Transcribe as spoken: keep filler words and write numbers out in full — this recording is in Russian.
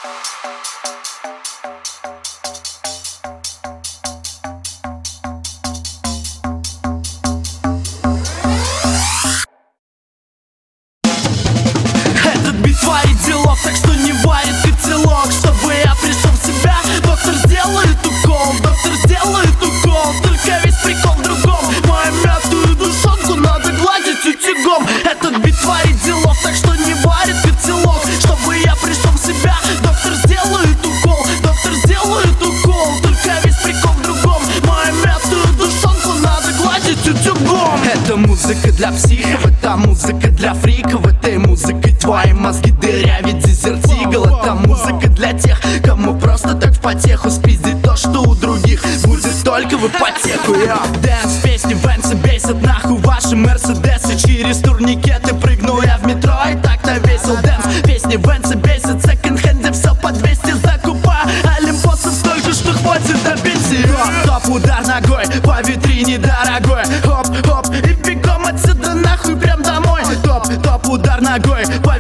Этот бит творит делов, так что не варит котелок. Чтобы я пришел в себя, доктор сделает укол, доктор сделает укол. Только весь прикол в другом, мою мятую душонку надо гладить утюгом. Этот бит творит делов, так что не варит котелок. Чтобы я пришел в себя, доктор сделает укол, доктор сделает укол. Только весь прикол в другом, мою мятую душонку надо гладить утюгом. Это музыка для психов, это музыка для фриков. Этой музыкой твои мозги дырявит дезертигл. Это музыка для тех, кому просто так в потеху спиздить то, что у других будет только в ипотеку. Дэнс, песни Венса бесят нахуй ваши мерседесы. Через турникеты прыгну я в метро и так-то весел. Дэнс, песни Венса бесят, в секонд-хенде все по двести закупаю. Олимпосов столько, что хватит до пенсии. Топ, удар ногой по витрине дорогой. Хоп, хоп, и бегом отсюда нахуй прям домой. Топ, топ, удар ногой по